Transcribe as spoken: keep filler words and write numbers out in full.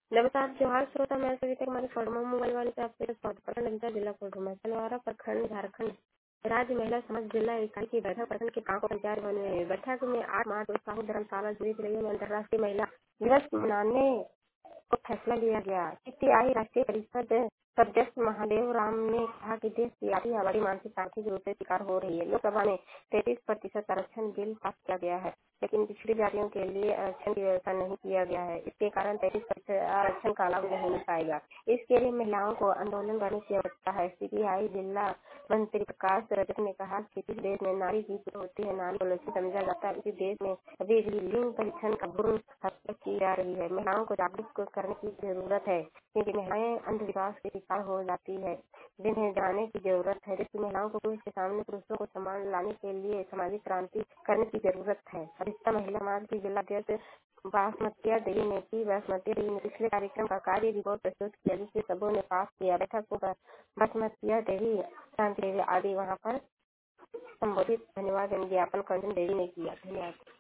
नमस्कार जोहार श्रोता, मैं सविता कुमारी फॉर्मा मोबाइल वाले से आपके स्वागत प्रखंड अंतर जिला कोडरमा सलवारा प्रखंड झारखंड राज्य महिला समाज जिला इकाई की बैठक प्रखंड के गांव पंचायत भवन में हुई। बैठक में आठ मार्च को साहू धर्मशाला जुड़ी जिले में अंतर्राष्ट्रीय महिला दिवस मनाने को फैसला लिया गया। सीपीआई राष्ट्रीय परिषद सदस्य महादेव राम ने कहा कि देश की आधी आबादी मानसिक आर्थिक रूप से शिकार हो रही है। लोकसभा में तैतीस प्रतिशत आरक्षण बिल पास किया गया है, लेकिन पिछड़ी जातियों के लिए आरक्षण की व्यवस्था नहीं किया गया है। इसके कारण तैतीस प्रतिशत आरक्षण का लाभ नहीं मिल पाएगा। इसके लिए महिलाओं को आंदोलन करने की आवश्यकता है। सीपीआई जिला मंत्री प्रकाश रजक ने कहा कि जिस देश में नारी की पूजा होती है, नारी को लक्ष्य समझा जाता है, उसी देश में अभी भी लिंग परीक्षण का भ्रूण हत्या की जा रही है। महिलाओं को जागरूक करने की जरूरत है, क्योंकि महिलाएं अंधविश्वास के शिकार हो जाती है, जिन्हें जानने की जरूरत है। जबकि महिलाओं को पुरुष के सामने पुरुषों को सम्मान लाने के लिए सामाजिक क्रांति करने की जरूरत है। अधिकता महिला मार्ग की जिलाध्यक्ष बासमतिया देवी ने की बासमतिया देवी ने पिछले कार्यक्रम का कार्य रिपोर्ट प्रस्तुत किया, जिसे सबों ने पास किया। बैठक को बासमतिया देवी, शांति देवी आदि वहां पर संबोधित धन्यवाद ज्ञापन कंचन देवी ने किया। धन्यवाद।